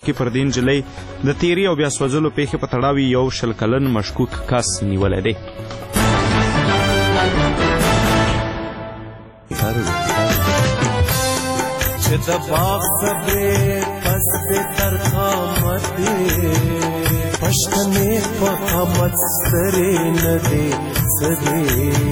کې پر دې نجلۍ د تیري او بیا سوځلو پیښې په تړاو 1 کلن مشکوک کس نیولی دی. چې د باغ صبرې پس دې تر قامت پښتنې په قامت سترې نه دې سدې.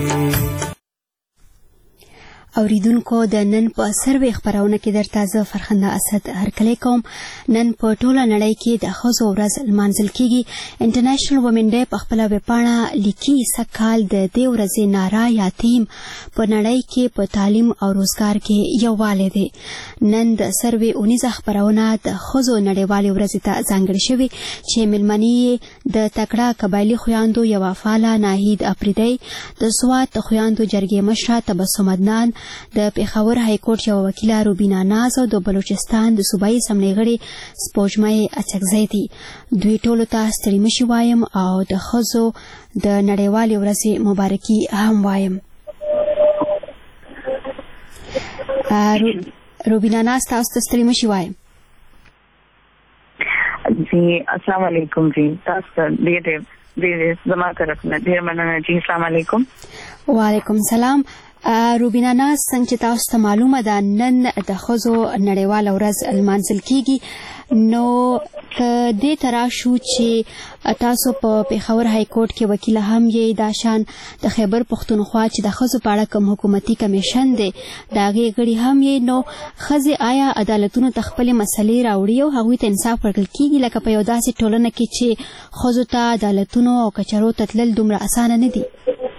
اوریدونکو د نن په سروې خبرونه کې درته زه فرخنده اسد هرکلی کوم. نن په ټوله نړۍ کې د ښځو ورځ لمانځل کیږي. انټرنیشنل وومن ډے په خپله ویبپاڼه لیکي سږکال د دې ورځې ناره یا تیم په نړۍ کې په تعلیم او روزګار کې یووالی دی. نن د سروې اونیزه خبرونه د ښځو نړیوالې ورځې ته ځانګړې شوې چې مېلمنې یې د تکړه قبایلي خویاندو یوه فعاله ناهید افریدی، د سوات خویاندو جرګې مشره تبسم عدنان، د پېښور هایکورټ یوه وکیله روبینا ناز او د بلوچستان د صوبایي اسمبلۍ غړي سپوږمۍ اچکزی دي. دوی ټولو ته ستړي مشي وایم او د ښځو د نړیوالې ورځې مبارکي هم وایم. روبینا ناز تاسو ته ستړي مشي وایم. جی السلام علیکم. جی تاسو ډېر زما طرف نه ډېر مننه. جی السلام علیکم. وعلیکم السلام. روبینا ناز څنګه چې تاسو ته معلومه ده نن د ښځو نړیواله ورځ لمانځل کیږي، نو که دې ته راشو چې تاسو په پېښور هایکورټ کې وکیله هم یې، دا شان د خیبر پښتونخوا چې د ښځو په اړه کوم حکومتي کمیشن دی د هغې غړي هم یې، نو ښځې آیا عدالتونو ته خپلې مسلې راوړي او هغوی ته انصاف ورکړل کیږي لکه په یو داسې ټولنه کې چې ښځو ته عدالتونو او کچرو ته تلل دومره اسانه نه دي؟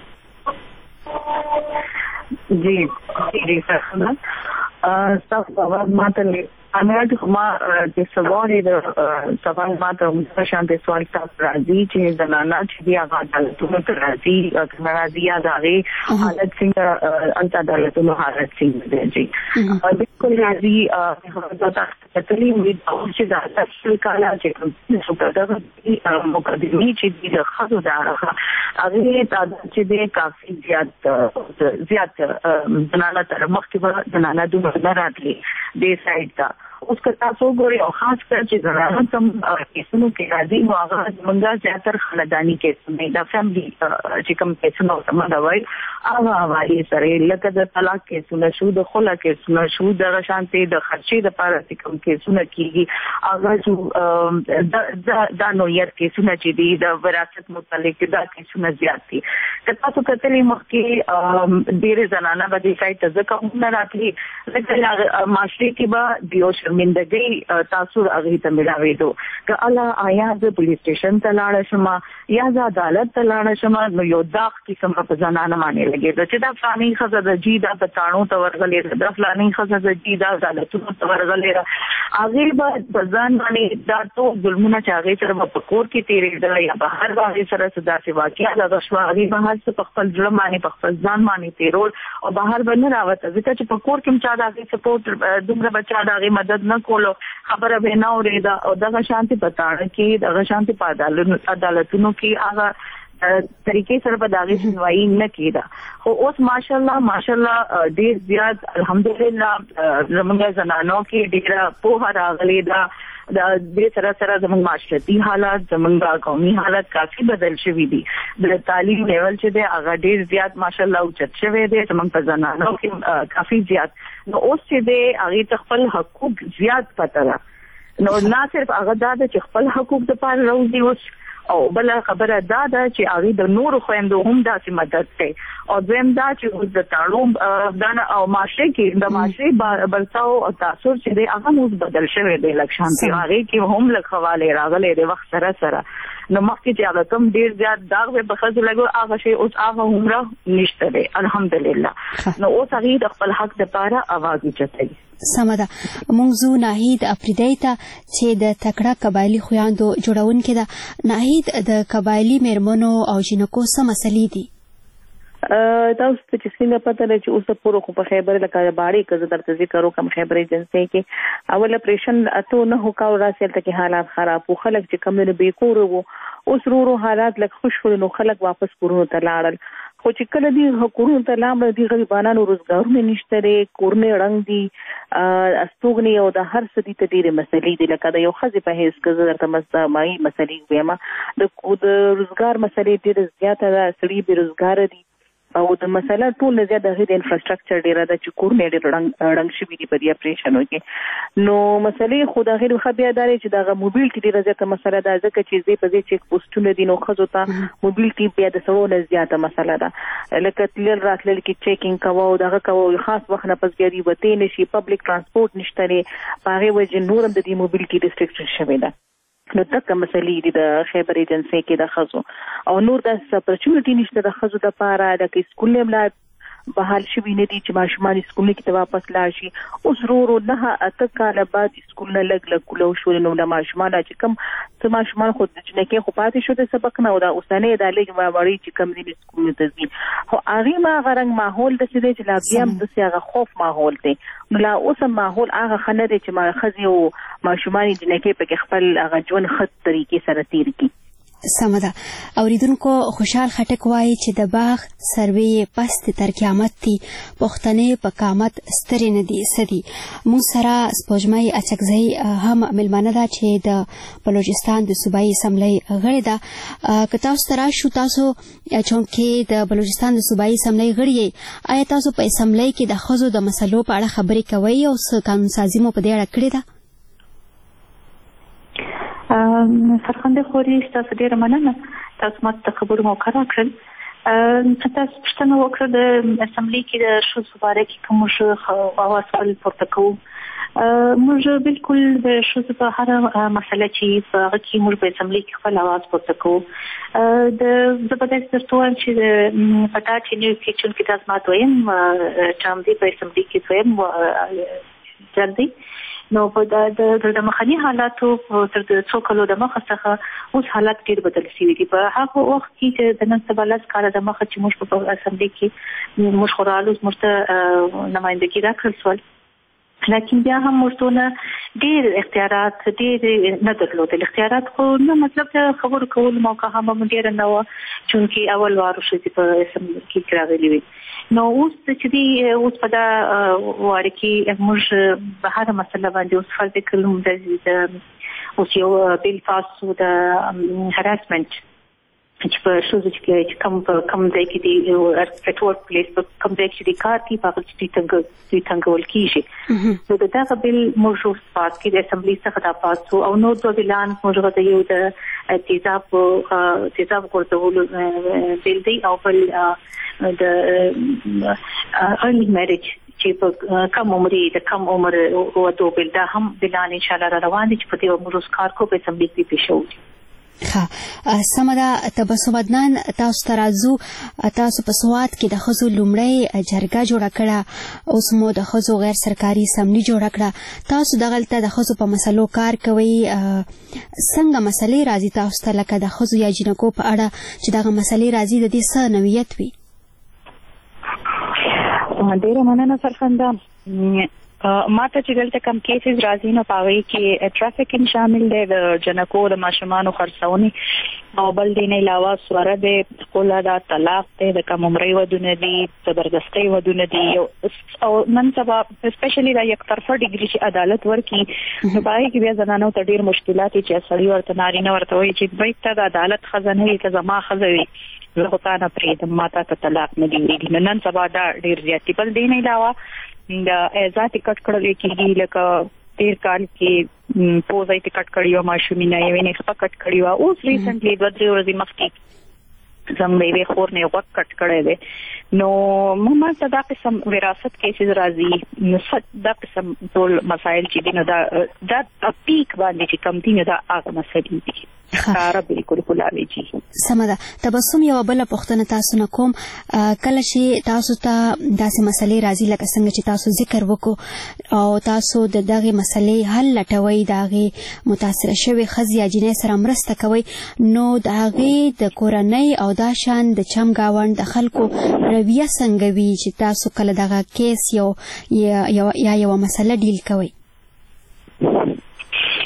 جی جی سر تاسو ما ته امید ما چې سوال د سوال ما ته شانته سوال تاسو راځي چې زنانه چې دی هغه عدالتونو ته راځي راځي یا دغه حالت څنګه انت عدالتونو حالت څنګه دی. جی بالکل راځي هغه تاسو ته وی چې دا اصل کاله چې کوم څه مقدمي چې د خاصو دغه هغه چې د کافي زیات زنانه تر مخکې زنانه دومره راتلي د سایت ته اوس که تاسو ګورئ او خاص کر چې زنانه کم کیسونو کې راځي نو هغه زمونږ زیاتر خانداني کیسونه د فیملی چې کوم کیسونه سمدا وایي هغه وایي سره لکه د طلاق کیسونه شو، د خلا کیسونه شو، د شانتي د خرچې د پاره چې کوم کیسونه کیږي هغه دا نو یې کیسونه چې دی د وراثت متعلق دا کیسونه زیات دي. که تاسو کتلې مخکې ډېر زنانه به د سایت ځکه هم نه راتلي لکه معاشري کې به دیو شرمندګي تاسو هغه ته ملاوي دو که الله آیا د پولیس سټیشن ته لاړ شم یا د عدالت ته لاړ شم نو یو داغ کې کوم په زنانه باندې لګي چې دا فلاني خزه د جی دا په تانو ته ورغلې دا فلاني خزه د جی دا عدالتونو ته ورغلې هغه به ځان باندې دا ټول ظلمونه چې هغه سره په کور کې تیرېدل یا بهر باندې سره صدا سی واقعیا د غشوا هغه بهر څخه په خپل ځل باندې په خپل ځان باندې تیرول او بهر باندې راوته ځکه چې په کور کې مچا دا سپورټ دومره بچا دا مدد نه کولو خبره به نه اورېدا او دغه شانتي پتاړه کې دغه شانتي په عدالتونو کې هغه طریقې سره په داغه سنوي نه کیدا. خو اوس ماشاءالله ډېر زیات الحمدلله زموږ زنانو کې ډېر په راغلي دا د دې سره زموږ معاشرتي حالات زموږ قومي حالات کافي بدل شوي دي. د تعلیم لیول چې دی هغه ډېر زیات ماشاءالله اوچت شوی دی زموږ په زنانو کې کافي زیات. نو اوس چې دی هغه خپل حقوق زیات پته ده نو نه صرف هغه دا چې خپل حقوق د پاره راوځي اوس او بل خبره دا ده چې هغه د نور خويندو هم داسې مدد کوي او دویم دا چې د تړوم دا او معاشري کې د معاشري بلتاو او تاثیر چې دی هغه موږ بدل شوی دی لکشان چې هغه کې هم لخواله راغلي د وخت سره نو مخکې چې هغه کم ډیر زیات داغ به بخښه لګو هغه شی اوس هغه عمره نشته دی الحمدلله. نو اوس هغه د خپل حق لپاره आवाज اوچتوي. سمه ده. موږ زو ناهید افریدی ته چې د تکړه قبایلي خویاندو جوړونکې ده. ناهید د قبایلي میرمنو او جنکو څه مسلې دي؟ تاسو ته چې څنګه پته لري چې اوس پورو خو په خیبر لکه باړې کزه درته ذکر وکم خیبر ایجنسی کې اول اپریشن اته نه هوکاو راسل ته کې حالات خراب او خلک چې کم نه به کور وو اوس ورو حالات لکه خوشفل نو خلک واپس کورونو ته لاړل خو چې کله دی کورونو ته لاړ دي غریبانو روزګارونه نشته لري کورونه رنګ دي استوګنی او د هر څه دي ته ډېرې مسلې دي لکه د یو ښځې په حیث کې زه درته مستمعي مسلې وایم د روزګار مسلې ډېره زیاته ده سړي بې روزګاره دي او د مسله ټول زیات د هغې د انفراستراکچر ډېره ده چې کورونه ډېر ړنګ شوي دي په دې اپریشنو کې نو مسلې خو د هغې ښه بیا دا دی چې دغه موبیلټي ډېره زیاته مسله ده ځکه چې ځای په ځای چیک پوسټونه دي نو ښځو ته موبیلټي بیا د سړو نه زیاته مسله ده لکه تلل راتلل کې چیکینګ کوه او دغه کوه خاص وخت نه پس بیا دې وتې نه شي پبلک ترانسپورټ نشته دی په هغې وجې نور هم د دې موبیلټي ریسټرکشن شوې ده نو دغه مسلې دي د خیبر ایجنسۍ کې د ښځو او نور د اپورچونټي نشته د ښځو دپاره د سکول نه ملا بحال شوي نه دي چې ماشومان سکول کې ته واپس لاړ شي اوس ورو 9 کاله بعد سکول نه لږ کولو شو نو د ماشومان چې کوم څه ماشومان خو د جنکې خو پاتې شو د سبق نه او د اوسنۍ د لږ وړي چې کم دي سکول ته ځي خو هغه ما غرنګ ماحول د سده چې لا بیا د سیاغه خوف ماحول دی نو لا اوس ماحول هغه خنه دي چې ما خزي او ماشومان جنکې په خپل هغه ژوند خط طریقې سره تیر کی سمده اوریدونکو خوشحال خټک وایي چې د باغ سروې پست تر قیامت دي پښتنې په قامت سترې نه دي سدي مو سره سپوږمۍ اچکزۍ هم ملمانه ده چې د بلوچستان د صوبایي اسمبلی غړې ده که تاسو ته راشو تاسو چونکې د بلوچستان د صوبایي اسمبلی غړې آیا تاسو په اسمبلی کې د ښځو د مسلو په اړه خبرې کوئ او څه قانون سازي مو په دې اړه کړې ده فرخنده خوري تاسو ډیره مننه تاسو ماته د خبرو موقع راکړل تاسو پوښتنه وکړه د اسمبلی کې د ښځو په اړه کې کوم اواز خپل پورته کوو موږ بالکل د ښځو په هر مسله چې په هغه کې موږ په اسمبلی کې خپل اواز پورته کوو د زبردست درته وایم چې د پټا چې نیو کچن کې تاسو ماته وایم چې هم دې په اسمبلی کې وایم جلدی نو په د مخنی حالاتو تر څو کلو د مخه څخه اوس حالات ډیر بدل شوي دي په هغه وخت کې چې د نن سبا لاس کار د مخه چې موږ په اسمبلی کې موږ خورالو مرته نمائندګي راکړل سول لیکن بیا هم مرتونه ډیر اختیارات ډیر نه درلودل اختیارات خو نه مطلب خبر کول موقع هم ډیر نه و چونکی اول وارو شې په اسمبلی کې راغلي وي نو اوس چې دی اوس په دا واره کې موږ په هر مسله باندې اوس فرض کړو د اوس یو بیل پاس د هراسمنت چې په شوزو چې کوم ځای کې دی ات ورک پلیس په کوم ځای کې دی کار کوي په هغه چې دوی څنګه ولکېږي نو دغه بیل موږ اوس پاس کې د اسمبلی څخه دا پاس او نو د اعلان موږ غوښتل یو د تیزاب ورته بیل دی او بل د early marriage چې په کم عمر او د بیل دا هم بلان ان شاء الله روان دي چې په دې موږ کار کوو په اسمبلی کې پېښو سمدا تبسم عدنان تاسو ترازو تاسو په سواد کې د خزو لومړی جرګه جوړه کړه اوس مو د خزو غیر سرکاري سمنی جوړه کړه تاسو دغلته د خزو په مسلو کار کوي څنګه مسلې راځي تاسو ته لکه د خزو یا جنکو په اړه چې دغه مسلې راځي د دې څه نوعیت وي ډیره مننه فرخنده ماته چې دلته کم کیسز راځي نو پاوي کې ټرافیکینګ شامل دی د جنکو د ماشومانو خرڅونې او بل دې نه علاوه سوره د خپل د طلاق د کم عمري ودونه دي زبردستي ودونه دي او نن سبا سپیشلی دا یک طرفه ډیګري چې عدالت ورکي نو پاوي کې بیا زنانو ته ډیر مشکلات چې سړي ورته نارینه ورته وایي چې بیت ته د عدالت خزانه وي که زما خزوي زه خو تا نه پرېږدم ما ته طلاق نه دی نن سبا دا ډیر زیاتې بل دې نه علاوه د اعزاز ټیکټ کړل کېږي لکه تیر کال کې پوزای ټیکټ کړیو ماشومینه یې نه خپل کټ کړیو اوس ریسنټلی د 2 ورځې مخکې زموږ خور نه وخت کټ کړی دی نو موږ ته دا قسم وراثت کیسز راځي نو دا قسم ټول مسائل چې دي نو دا پیک باندې چې کم دي نو دا هغه مسائل دي خاره بالکل کولاوي جی سمده تبسم یو بل پښتنه تاسو نه کوم کله چې تاسو ته داسې مسلې راځي لکه څنګه چې تاسو ذکر وکړو او تاسو د دغه مسلې حل لټوي دغه متاثر شوی خزي اجنه سره مرسته کوي نو دغه د کورنۍ او دا شان د چم گاوند د خلکو رویه څنګه وی چې تاسو کله دغه کیس یو مسله ډیل کوي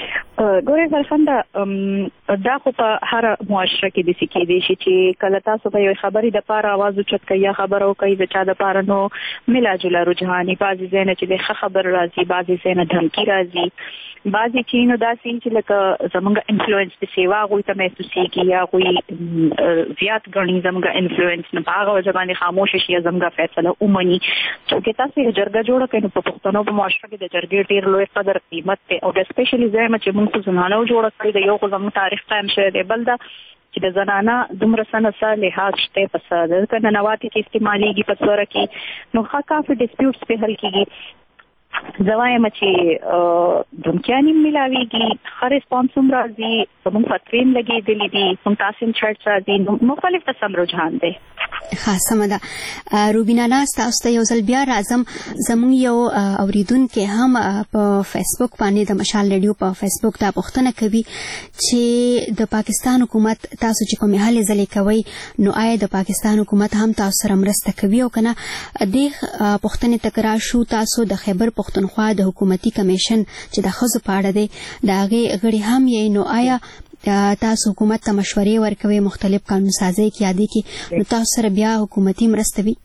ګورې فرخنده دا خو په هر معاشره کې د سکې دي چې کله تاسو په یو خبرې د پاره आवाज اوچت کوي یا خبرو کوي د چا د پاره نو ملا جولا رجحاني بعضی ځنه چې د خبر راځي بعضی ځنه دھمکی راځي بعضی چینو داسې چې لکه زمونږ انفلوئنس په سیوا غوي ته محسوسي کی یا غوي زیات غني زمونږ انفلوئنس نه پاغه ځبانه خاموش شي زمونږ فیصله اومني چې تاسو یې جرګه جوړه کړئ په پښتنو په معاشره کې د جرګې ډیر لوی قدر قیمت ته او سپیشلی زما چې موږ زنانه جوړه کړې د یو زموږ تاریخ قائم شوی دی بل دا چې د زنانه دومره سنه لحاظ شته په صدر کنه نواتی کې استعماليږي په سره کې نو کافي ډیسپیوټس په حل کېږي زوایم چې دمکانی ملاویږي هر ریسپانس راځي کوم فتوین لګي دي کوم تاسو چارت راځي مختلف قسم رجحان دي خاصه ده روبینا ناس تاسو ته یو ځل بیا راځم زموږ یو اوریدونکو هم په فیسبوک باندې د مشال ریډیو په فیسبوک ته پوښتنه کوي چې د پاکستان حکومت تاسو چې کومه حل ځلې کوي نو آیا د پاکستان حکومت هم تاسو سره مرسته کوي او کنه د پوښتنې تکرار شو تاسو د خیبر پختونخوا د حکومتي کمیشن چې د خزو پاړه دی دا غړي هم یې نو آیا تاسو حکومت ته مشورې ورکوي مختلف قانون سازي کې یادي کې نو تاسو سره بیا حکومتي مرسته وي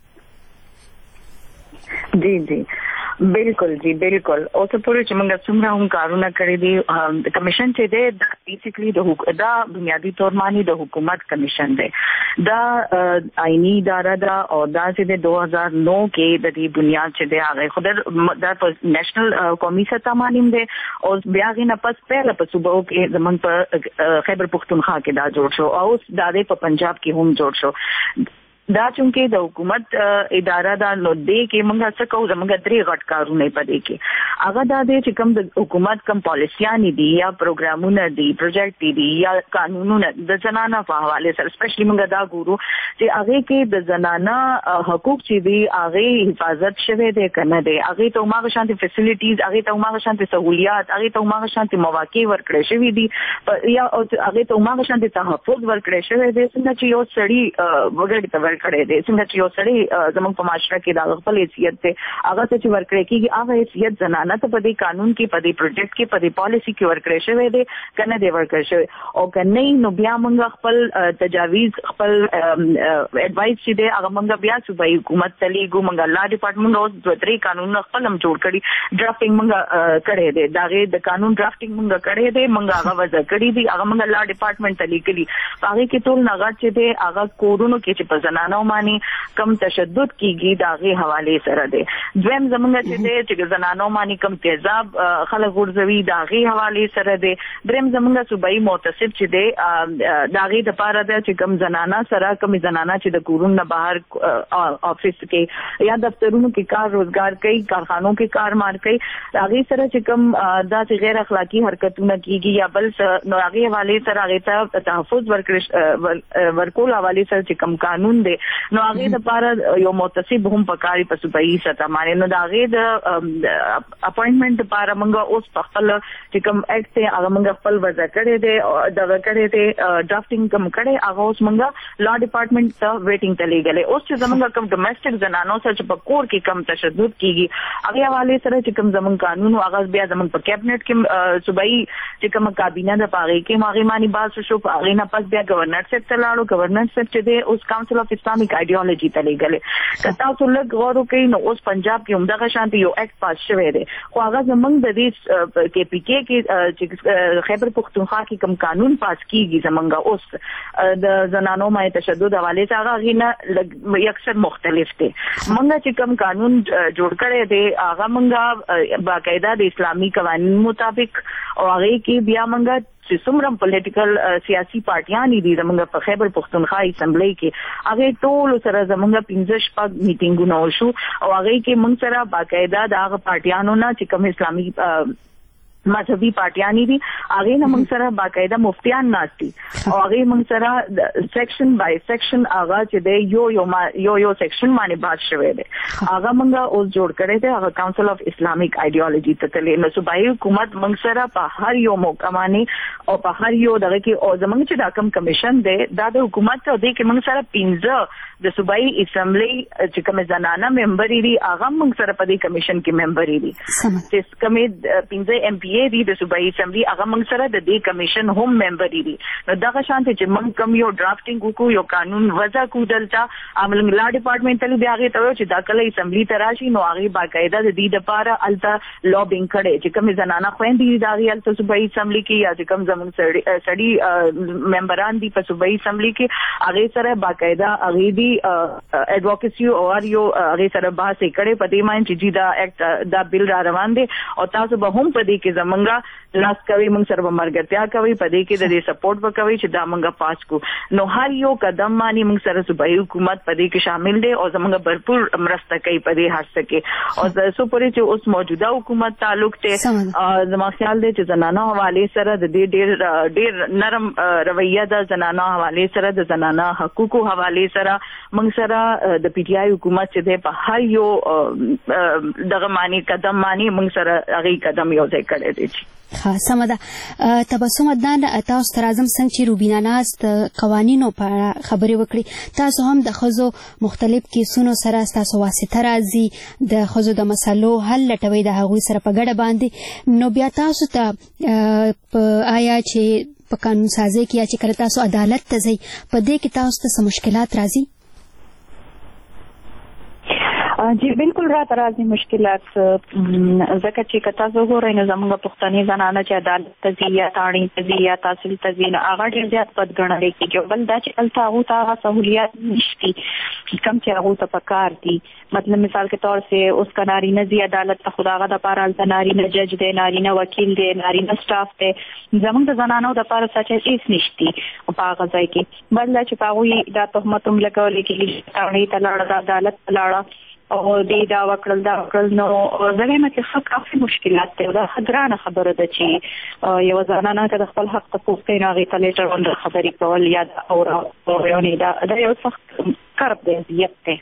جی بالکل جی بالکل او څه پوره چې موږ څومره هم کارونه کړی دي د کمیشن چې دی دا بیسیکلی دا بنیادی تور معنی د حکومت کمیشن دی دا آئینی اداره دا او دا چې د 2009 کې د دې بنیاد چې دی هغه خود دا په نېشنل قومي سطح باندې دی او بیا غي پس پهله په صوبو کې زمونږ په خیبر پختونخوا کې دا جوړ شو او دا په پنجاب کې هم جوړ شو دا چونکه د حکومت اداره دا نو دې کې موږ څه کوو زموږ درې غټ کارونه پدې کې هغه دا دې چې کوم د حکومت کوم پالیسيانې دي یا پروګرامونه دي پروجیکټ دي یا قانونونه د زنانه په حواله سره سپیشلی موږ دا ګورو چې هغه کې د زنانه حقوق چې دي هغه حفاظت شوه دي کنه دي هغه ته موږ شانتي فیسیلیټیز هغه ته موږ شانتي سہولیات هغه ته موږ شانتي مواقع ورکړې شوې دي یا هغه ته موږ شانتي تحفظ ورکړې شوې دي څنګه چې یو سړی وګړي ته کړي دي څنګه چې یو سړی زموږ په معاشره کې د خپل حیثیت ته هغه څه چې ورکړي کېږي هغه حیثیت زنانه ته په دې قانون کې په دې پروجیکټ کې په دې پالیسي کې ورکړي شوی دی کنه دی ورکړي شوی او کنه نو بیا موږ خپل تجاویز خپل اډوایس چې دی هغه موږ بیا صوبایي حکومت ته لیږو موږ لا ډپارټمنټ اوس دوه درې قانون خپل هم جوړ کړي ډرافټینګ موږ کړی دی دا د قانون ډرافټینګ موږ کړی دی موږ هغه وځ کړی دی هغه موږ لا ډپارټمنټ ته لیکلي هغه کې ټول نغټ چې دی هغه کورونو کې چې په زنانو باندې کم تشدد کیږي داغه حواله سره دی دویم زمونږ چې دی چې زنانو باندې کم تیزاب خلک ورزوي داغه حواله سره دی دریم زمونږ صوبایي متصب چې دی داغه د پاره دی چې کم زنانا سره کم زنانا چې د کورونو نه بهر افیس کې یا دفترونو کې کار روزګار کوي کارخانو کې کار مار کوي داغه سره چې کم داسې غیر اخلاقی حرکتونه کیږي یا بل نو هغه حواله سره هغه ته تحفظ ورکول حواله سره چې کم قانون دی نو هغه د پاره یو متصب هم پکاري په صوبایي سطح باندې نو دا هغه د اپاینټمنټ لپاره موږ اوس په خپل چې کوم اکټ ته هغه موږ خپل وځه کړی دی دا کړی دی ډرافټینګ کوم کړی هغه اوس موږ لا ډپارټمنټ ته ویټینګ ته لګلې اوس چې زموږ کوم ډومېسټک زنانو سره چې په کور کې کم تشدد کیږي هغه حواله سره چې کوم زموږ قانون هغه بیا زموږ په کابینټ کې صوبایي چې کوم کابینه د پاره کې ماغي مانی باز شو په هغه نه پس بیا گورنر صاحب ته لاړو گورنر صاحب چې دی اوس کونسل اف اسلامیک آئیډیالوژي ته لګلې کتا څو لږ غوړو کې نو اوس پنجاب کې همدغه شانتي یو اکټ پاس شوی دی خو هغه زمونږ د دې کې پی کې چې خیبر پختونخوا کې کوم قانون پاس کیږي زمونږ اوس د زنانو باندې تشدد حواله څنګه غینه اکثر مختلف دي مونږ چې کوم قانون جوړ کړی دی هغه مونږه باقاعده د اسلامي قوانینو مطابق او هغه کې بیا مونږ چې څومره پولیټیکل سیاسي پارټیان دي زموږ په خیبر پختونخوا اسمبلی کې هغه ټول سره زموږ 15 شپږ میټینګونه وشو او هغه کې موږ سره باقاعده د هغه پارټیانو نه چې کوم اسلامي مذهبي پارټیان دي هغه نه موږ سره باقاعده مفتیان ناشتي او هغه موږ سره سیکشن بای سیکشن هغه چې دی یو سیکشن باندې بحث شوی دی هغه موږ اوس جوړ کړی دی هغه کونسل اف اسلامیک آئیډیالوژي ته تللی نو صوبایي حکومت موږ سره په هر یو موقع باندې او په هر یو دغه کې او زموږ چې دا کوم کمیشن دی دا د حکومت ته دی کې موږ سره 15 د صوبایي اسمبلی چې کوم زنانه ممبر دي هغه موږ سره په دې کمیشن کې ممبر دي چې کوم 15 ایم پی رئیس دي د صوبایي اسمبلی هغه موږ سره د دې کمیشن هم ممبر دي نو دغه شانته چې موږ کم یو ډرافټینګ وکړو یو قانون وضع کو دلته عمل لا ډپارټمنټ بیا هغه ته چې دا کله اسمبلی ته راشي نو هغه باقاعده د دې لپاره الته لوبینګ کړي چې کوم زنانه خويندې دا غي الته صوبایي اسمبلی کې یا چې کوم زمون سړي ممبران دي په صوبایي اسمبلی کې هغه سره باقاعده هغه دي ایڈوکیسی او یو هغه سره بحث کړي په دې باندې چې دا ایکټ دا بل را روان دي او تاسو به هم په دې کې زمونږه لاس کوي موږ سره مرګرتیا کوي په دې کې د دې سپورټ وکوي چې دا موږ پاس کو نو هر یو قدم باندې موږ سره صوبایي حکومت په دې کې شامل دي او زمونږ भरपूर مرسته کوي په دې هر څه کې او زه پوره چې اوس موجوده حکومت تعلق ته زما خیال دی چې زنانه حواله سره د دې ډېر نرم رویه د زنانه حواله سره د زنانه حقوقو حواله سره موږ سره د پی ټی آی حکومت چې د په هر یو دغه معنی قدم معنی موږ سره هغه قدم یو ځای کړی دی سمه ده تبسم عدنان تاسو تر اعظم څنګه چې روبینا ناز قوانینو په خبرې وکړي تاسو هم د خزو مختلف کیسونو سره تاسو واسطه راځي د خزو د مسلو حل لټوي د هغوی سره په ګډه باندې نو بیا تاسو ته آیا چې په قانون سازي کې یا چې کله تاسو عدالت ته ځئ په دې کې تاسو ته مشکلات راځي جی بالکل را ترازی مشکلات زکه چې کتا زه غوړې نه زموږ پښتني زنانه چې عدالت تزیه تاړي تزیه تحصیل تزیه هغه ډېر زیات بد ګڼل کېږي بل دا چې الته هغه ته سہولیات نشتی کم چې هغه ته پکار دي مطلب مثال کے طور سے اس کا نارینه زی عدالت ته خداغه د پاره الته نارینه جج دی نارینه وکیل دی نارینه سټاف دی زموږ د زنانو د پاره سچ هیڅ نشتی او په هغه ځای کې بل چې پاوی دا تهمت هم لګول کېږي تاړي تلاړه د عدالت تلاړه او دې دا وکړل نو زموږ کې څه کافي مشکلات دي دا خبرانه خبره ده چې یو ځانانه د خپل حق ته پوښتنه نه غي تلې تر خبرې کول یا او یو نه دا یو سخت کار دی یته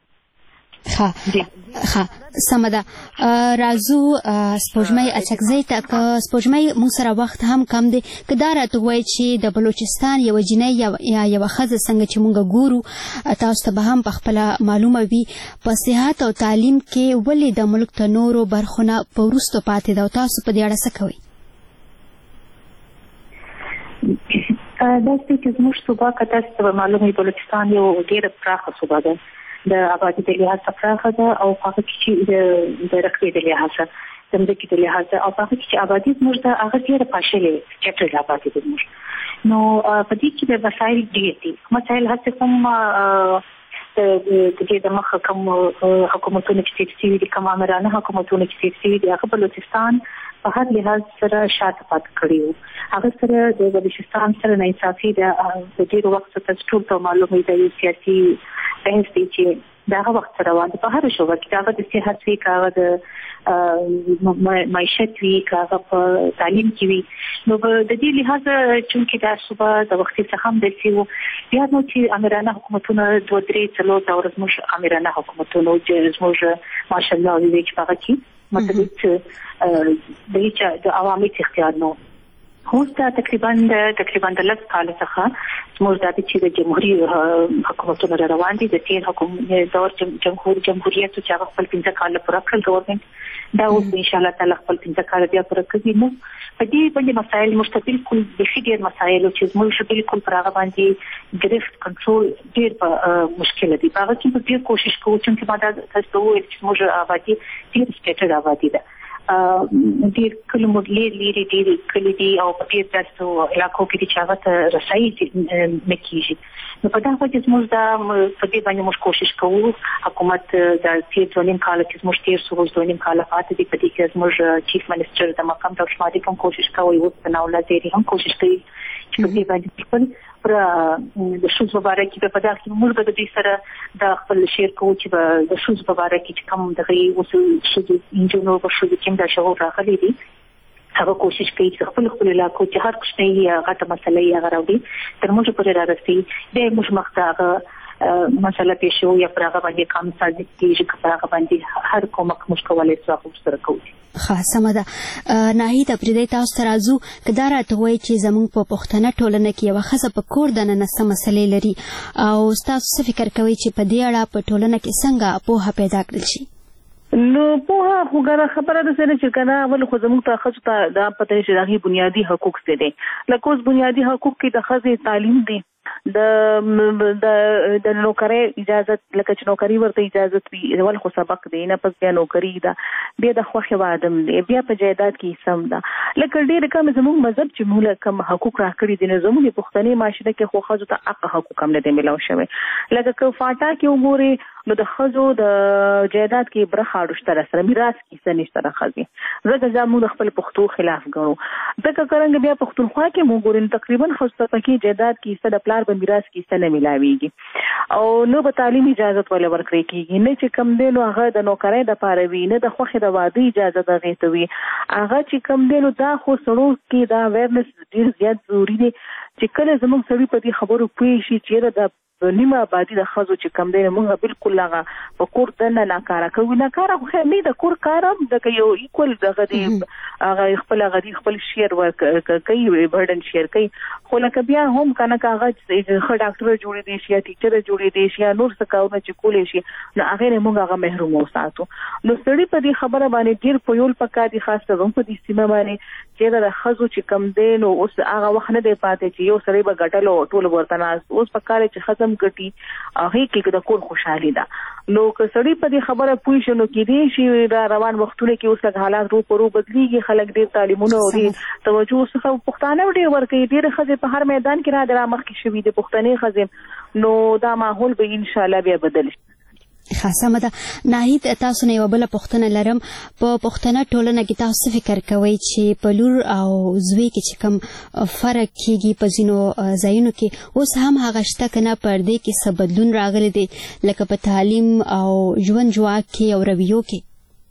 ها سمه ده راځو سپوږمۍ اچکزۍ ته سپوږمۍ موږ سره وخت هم کم دی که دا راته وایي چې د بلوچستان یو جنۍ یا یوه ښځه څنګه چې موږ ګورو تاسو ته به هم پخپله معلومه وي په صحت او تعلیم کې ولې د ملک ته نورو برخو نه په وروستو پاتې ده او تاسو په دې اړه څه کوئ داسې چې زموږ صوبه که تاسو ته معلومه وي بلوچستان یو ډېره پراخه صوبه ده د آبادی د لحاظ څخه ده او هغه چې د رقبې د لحاظ د مځکې د لحاظ او هغه چې آبادی زموږ د هغه ډېره پاشلې چټل آبادی د زموږ نو په دې کې د وسایل ډېر دي مسایل هڅه کوم د دې د مخه کوم حکومتونو چې تیر دي کوم امرانه حکومتونو چې تیر دي هغه بلوچستان په هر لحاظ سره شاته پات کړیو هغه سره د بلوچستان سره نه انصافي د ډېر وخت څخه ټول ته معلومه دی سیاسي بحث دی چې داغه وخت روان په هر شوبه کې هغه د صحت وی هغه د معیشت وی هغه په تعلیم کې وی نو د دې لحاظ چې دا صوبه د وخت څخه هم د سیو بیا نو چې امرانه حکومتونه 2-3 څلور دا ورځ امرانه حکومتونه چې زموږ ماشاءالله وی چې هغه کې مطلب د عوامي اختیار نو هوستا تقریبا د لږ کال څخه زموږ د چې د جمهوریت حکومتونو روان دي د تیر حکومت دور جمهوریت چې هغه خپل 15 کال پوره کړل ګورنمنت دا اوس ان شاء الله تعالی خپل 15 کال بیا پوره کوي نو په دې باندې مسایل مشتبل کول د ډېر مسایل چې زموږ بالکل پر هغه باندې ګرفت کنټرول ډېر مشکل دي هغه چې په ډېر کوشش کوو چې ما دا تاسو وایي چې موږ آبادی ډېر سټیټ آبادی ده ډېر کلمو لري ډېر کلی دي او په دې تاسو علاقو کې چې هغه ته رسایي نکېږي نو په دا وجه زموږ دا په دې باندې موږ کوشش کوو حکومت د تیر 2.5 کال کې موږ تیر 2.5 کال پاتې دي په دې کې زموږ چیف منسټر د مقام د شمالي کوم کوشش کوي او په نو لازم هم کوشش کوي چې په دې باندې خپل پر د شوز مبارکي په پدې کې موږ د دې سره د خپل شیر کوو چې د شوز مبارکي چې کوم دغه اوس شوز انجنونو په شوز کې د شهور راغلي دي هغه کوشش کوي چې خپل علاقو چې هر څه یې غټه مسله یې غراوړي تر موږ پورې راځي د موږ مخته مسله پېښو یا پر هغه باندې کام سازي چې پر هغه باندې هر کومه مشکلات څخه سره کوي سمه ده ناهید پرې تاسو ته راځو که دا راته وایي چې زموږ په پښتنه ټولنه کې یوه ښځه په کور دننه څه مسلې لري او تاسو څه فکر کوئ چې په دې اړه په ټولنه کې څنګه پوهه پیدا کړل شي نو په هغه خبره ده چې کنه ول خو زموږ ته خصو ته د پته چې دغه بنیادی حقوق څه دي لکه اوس بنیادی حقوق کې د خځې تعلیم دي د نوکری اجازه لکه چې نوکری ورته اجازه وي ول خو سبق دی نه پس بیا نوکری ده بیا د خوخه وادم دی بیا په جایداد کې سم ده لکه ډېر کم زموږ مذهب چې موږ کم حقوق راکړي دي نه زموږ پښتني معاشره کې خو خځو ته حق حقوق هم نه دي ملو شوی لکه که فاټا کې وګوري نو د خځو د جایداد کې برخه اړشتره سره میراث کې سنشتره خځې زګه زموږ خپل پښتو خلاف غنو دغه څنګه بیا پښتونخوا کې موږ ګورین تقریبا خصه پکې جایداد کې څه د پلار په میراث کې څه نه ملاويږي او نو په تعلیم اجازه ولې ورکړي کېږي نه چې کم دی نو هغه د نوکرۍ د پاره وي نه د خوخه د واده اجازه دغه ته وي هغه چې کم دی نو دا خو سړو کې دا اویرنس ډیر زیات ضروری دی چې کله زموږ سړي په دې خبرو پوه شي چې د نیمه آبادی د خزو چې کم دی موږ بالکل هغه په کور دنه ناکاره کوي ناکاره خو نه د کور کارم د یو ایکول دغه دی هغه خپل شیر ورک کوي برډن شیر کوي خو لکه بیا هم کنه کاغه چې ډاکټر جوړې دي شي ټیچر جوړې دي شي نور څه کارونه چې کولې شي نو هغه موږ هغه محروم وساتو نو سړي په دې خبره باندې ډیر په یول پکا دي خاص ته په دې سیمه باندې چې د خزو چې کم دی نو اوس هغه وخت نه دی پاتې چې یو سړي به ګټلو ټول ورته ناس اوس پکاره چې ختم ګټي هغه کې د کور خوشحالي ده نو که سړی په دې خبره پوه شي نو کې دي شي را روان وختونه کې اوس حالات رو پرو بدليږي خلک ډېر تعلیمونه او ډېر توجه څخه پښتانه ډېر ورکوي ډېر خزې په هر میدان کې را مخ کې شوي دي پښتني خزې نو دا ماحول به ان شاء الله بیا بدل شي خاصه ده ناهید تاسو نه یو بل پښتنه لرم په پښتنه ټولنه کې تاسو فکر کوئ چې په لور او زوی کې چې کوم فرق کیږي په ځینو ځایونو کې اوس هم هغه شته کنه پردې کې څه بدلون راغلی دی لکه په تعلیم او ژوند جواک کې او رویو کې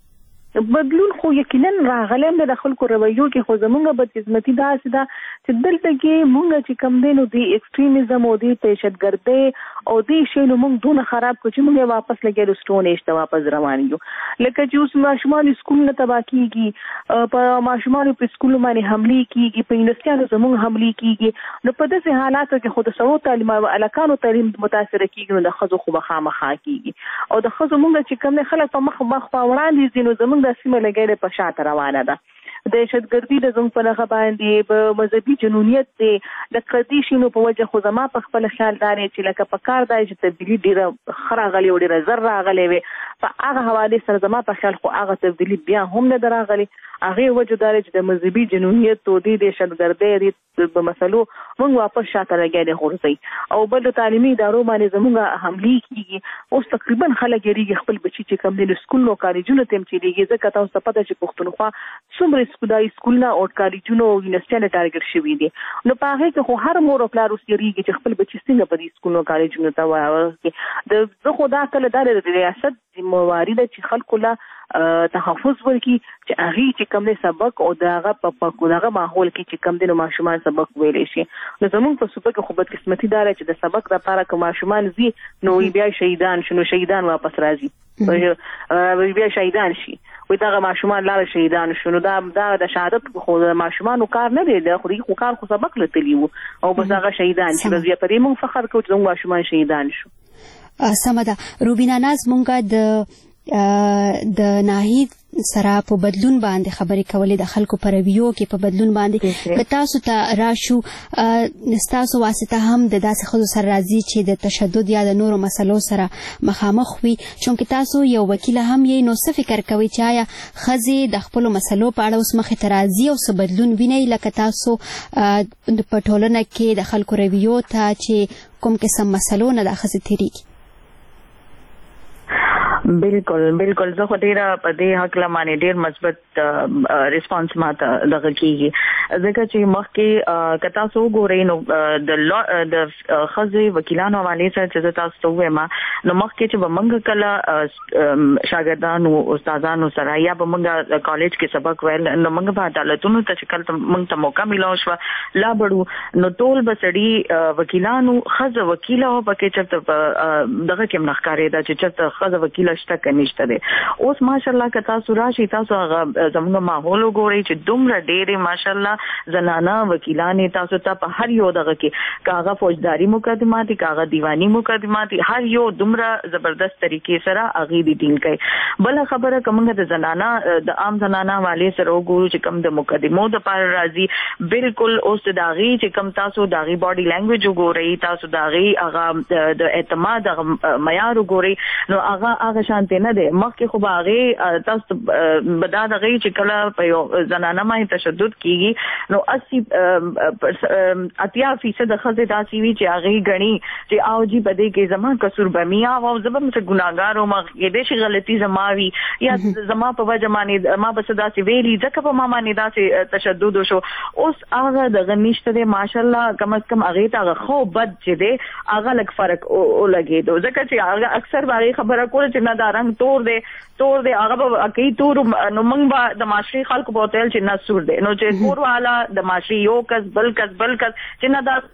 بدلون خو یقینا راغلی هم د خلکو رویو کې خو زمونږ بدقسمتي داسې ده چې دلته کې مونږ چې کم دی نو د ایکسټریمزم او د دهشتګردۍ او د شی نو مونږ دونه خراب کو چې مونږ واپس لګیږو سټون ایج ته واپس روان یو لکه چې اوس ماشومان سکول نه تبا کیږي په ماشومان په سکول باندې حمله کیږي په یونیورسيټو زمونږ حمله کیږي نو په داسې حالاتو کې خود سره تعلیم او الکانو تعلیم متاثر کیږي نو د خزو خو بخامخا کیږي او د خزو مونږ چې کم خلک په مخ په وړاندې دي نو زمونږ د سیمه لګیږي په شاته روانه ده دهشتګردي د زموږ په لغه باندې په مذهبي جنونیت دی د قضیې شنو په وجه خو زما په خپل خیال داري چې لکه په کار دی چې تبدیلی ډیره خراغلی او ډیره زر راغلی وي په هغه حواله سره زما په خیال خو هغه تبدیلی بیا هم نه دراغلی هغه وجه داري چې د مذهبي جنونیت او د دهشتګردۍ په مسلو موږ واپس شاته لګیږي خورځي او بل تعلیمي ادارو باندې زموږ حمله کیږي اوس تقریبا خلک یې خپل بچی چې کم دي سکول نو کالجونو تم چې دیږي ځکه تاسو ته پته چې پښتونخوا څومره سکولونه او کالجونو او یونیورسيټي ټارګټ شوي دي نو په هغه کې خو هر مور او پلار اوس یې چې خپل بچی څنګه په دې سکولونو کالجونو ته وایي د زه خو دا کله د ریاست ذمہواری ده چې خلکو لا تحفظ ورکړي چې هغه چې کوم نه سبق او داغه په داغه ماحول کې چې کوم د ماشومان سبق ویلې شي نو زموږ په صوبه کې خو بدقسمتي دار چې د سبق لپاره کوم ماشومان زی نو بیا شهیدان شنو شهیدان واپس راځي بیا شهیدان شي وي داغه ماشومان لاره شهیدان شنو دا د شهادت خو ماشومان کار نه دی د خو کار خو سبق لته لیو او بس هغه شهیدان شي بیا پرې مونږ فخر کوو چې ماشومان شهیدان شو سمه ده روبینا ناز مونږه د ناهید سره په بدلون باندې خبرې کولې د خلکو پر رویو کې په بدلون باندې که تاسو ته راشو تاسو واسطه هم د داسې خلکو سره راځي چې د تشدد یا د نورو مسلو سره مخامخ وي چونکه تاسو یو وکیل هم یې نو څه فکر کوي چې آیا ښځې د خپلو مسلو په اړه اوس مخې ته راځي او څه بدلون ویني لکه تاسو په ټولنه کې د خلکو رویو ته چې کوم قسم مسلو نه د ښځې تېرېږي بالکل زه خو ډیره په دې حق لمانه ډیر مثبت ریسپانس ماته دغه کیږي ځکه چې مخکې کتا سو ګورې نو د خزې وکیلانو حواله سره چې تاسو ته وایم نو مخکې چې بمنګ کله شاګردانو استادانو سره یا بمنګ کالج کې سبق ویل نو موږ په عدالتونو ته چې کله موږ ته موقع ملو شو لا بړو نو ټول بسړي وکیلانو خزه وکیله او پکې چې دغه کې منخکارې دا چې خزه وکیله دومره شته کنيشته دي. اوس ماشاءالله کتا سوراشي تاسو هغه زموږ ماحول وګورئ چې دومره ډېرې ماشاءالله زنانه وکیلانې تاسو ته په هر یو دغه کې کاغه فوجداري مقدمات کاغه دیوانی مقدمات هر یو دومره زبردست طریقې سره اغي دي ټینګ کوي. بل خبره کومه د زنانه د عام زنانه والے سره وګورو چې کوم د مقدمو د پر راځي بالکل اوس داغي چې کوم تاسو داغي باډي لانګویج وګورئ تاسو داغي هغه د اعتماد معیار وګورئ نو هغه شانته نه ده مخکې خو باغې تاسو بدا دغه چې کله په یو زنانه باندې تشدد کیږي نو 80% د خزې داسي وی چې هغه غني چې او جی بده کې زما قصور بمیا او زبم څه ګناګار او ما کې دې شي غلطي زماوي یا زما په وجه باندې ما بس داسي ویلي ځکه په ما باندې داسي تشدد وشو. اوس هغه د غنښت دې ماشاءالله کم از کم هغه ته خو بد چې دې هغه لک فرق او لګیدو ځکه چې هغه اکثر باغې خبره کوله چې نه دا رنگ تور دی هغه به اکی تور نو موږ به د معاشري خلکو په تل چې نه سور دی نو چې تور والا د معاشري یو کس بل کس چې نه دا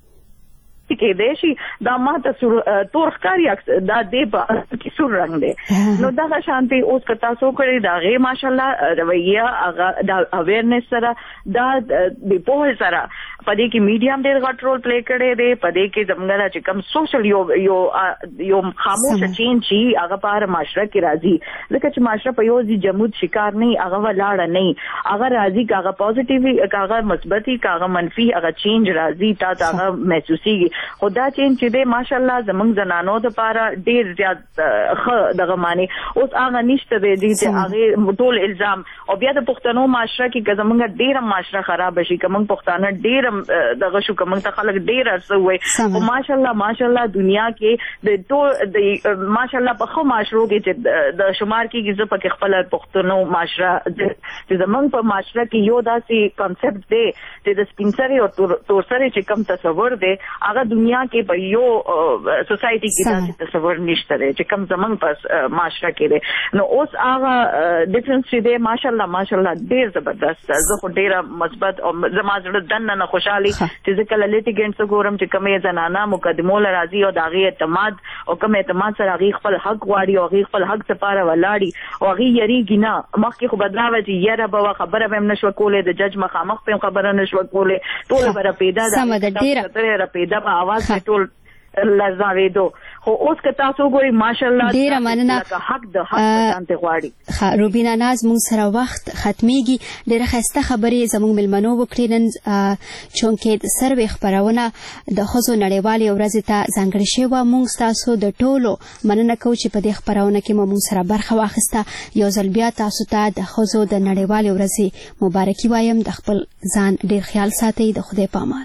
کې دیشي دا ماته تور ښکاری دا دې په کې سور رنگ دی نو دا شانتي اوس کتا سو کړی دا غي ماشاءالله رویه هغه دا اویرنس سره دا د په سره پدې کې میډیم ډېر غټ رول پلی کړي دی پدې کې زموږ چې کم سوشل یو خاموش چین شي هغه په معاشره کې راځي ځکه چې معاشره په یو ځای جمود شکار نه هغه ولاړ نه هغه راځي هغه پوزټیوي هغه مثبتي هغه منفي هغه چینج راځي تا هغه محسوسي خدا چین چې دې ماشاءالله زمونږ زنانو د پاره ډېر زیات دغه معنی اوس هغه نشته دی چې هغه ټول الزام او بیا د پښتنو معاشره کې زمونږ ډېر معاشره خراب شي کوم پښتانه ډېر دغه شو کوم ته خلک ډېر ارسه وي او ماشاءالله دنیا کې د ټول د ماشاءالله په خو معاشرو کې چې د شمار کې چې په خپل پښتنو معاشره چې زمونږ په معاشره کې یو داسې کانسپټ دی چې د سپینسري او تورسري چې کوم تصور دی هغه دنیا کې په یو سوسايټي کې داسې تصور نشته دی چې کوم زمونږ په معاشره کې دی نو اوس هغه ډیفرنس چې دی ماشاءالله ډېر زبردست زه خو ډېر مثبت او زما زړه دننه خوشحالي چې ځکه لیټیګنټس ګورم چې کومه زنانه مقدمو لراځي او داغي اعتماد او کوم اعتماد سره هغه خپل حق غواړي او هغه خپل حق لپاره ولاړی او هغه یریږي نه مخکې خو بدلاوه چې یره به خبره هم نشو کولې د جج مخامخ په خبره نشو کولې ټول بره پیدا ده ډېر پیدا په आवाज ټول لزاویدو خو اوس که تاسو ګورئ ماشاءالله ډیره مننه حق د حق شانته غواړي. روبینا ناز مونږ سره وخت ختميږي ډیره خسته خبرې زموږ ملمنو وکړي نن چونکې د سروې خبرونه د خزو نړیوالې ورځ ته ځانګړې شوه مونږ تاسو د ټولو مننه کوو چې په دې خبرونه کې مونږ سره برخه واخیسته یو ځل بیا تاسو ته د خزو د نړیوالې ورځ مبارکي وایم د خپل ځان ډیر خیال ساتئ د خدای په امان.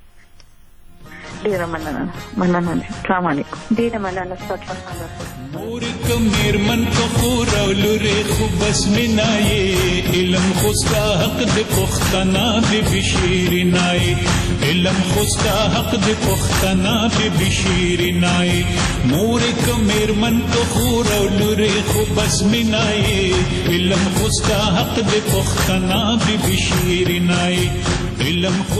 ډیره مننه السلام علیکم. ډیره مننه ستاسو مور کمیر من کو خور او لوري خو بس منای علم خوستا حق د پختنا به بشیر نای علم خوستا حق د پختنا به بشیر نای مور کمیر من کو خور او لوري خو بس منای علم خوستا حق د پختنا به بشیر نای علم